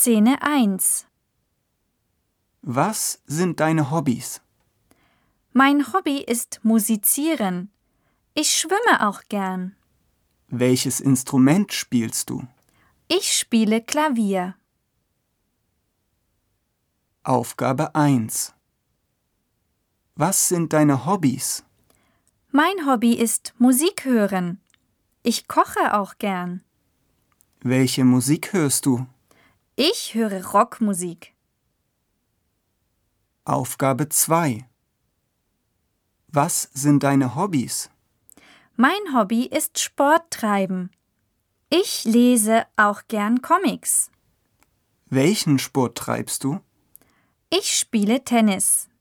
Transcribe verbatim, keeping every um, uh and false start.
Szene eins. Was sind deine Hobbys? Mein Hobby ist Musizieren. Ich schwimme auch gern. Welches Instrument spielst du? Ich spiele Klavier. Aufgabe eins. Was sind deine Hobbys? Mein Hobby ist Musik hören. Ich koche auch gern. Welche Musik hörst du? Ich höre Rockmusik. Aufgabe zwei. Was sind deine Hobbys? Mein Hobby ist Sport treiben. Ich lese auch gern Comics. Welchen Sport treibst du? Ich spiele Tennis.